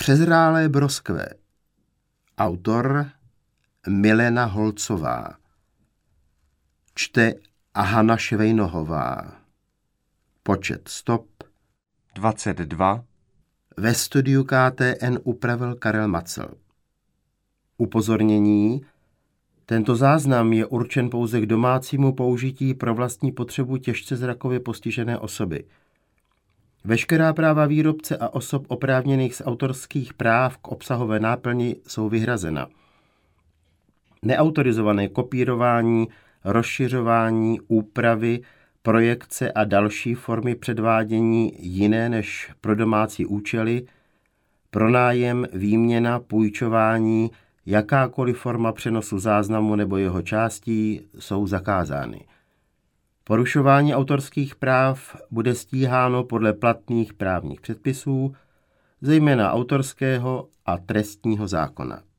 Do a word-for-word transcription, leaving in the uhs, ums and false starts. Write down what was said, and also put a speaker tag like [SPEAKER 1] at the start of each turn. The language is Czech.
[SPEAKER 1] Přezrálé broskve. Autor Milena Holcová. Čte Hana Švejnohová. Počet stop
[SPEAKER 2] dvacet dva.
[SPEAKER 1] Ve studiu K T N upravil Karel Macl. Upozornění. Tento záznam je určen pouze k domácímu použití pro vlastní potřebu těžce zrakově postižené osoby. Veškerá práva výrobce a osob oprávněných z autorských práv k obsahové náplni jsou vyhrazena. Neautorizované kopírování, rozšiřování, úpravy, projekce a další formy předvádění jiné než pro domácí účely, pronájem, výměna, půjčování, jakákoliv forma přenosu záznamu nebo jeho částí jsou zakázány. Porušování autorských práv bude stíháno podle platných právních předpisů, zejména autorského a trestního zákona.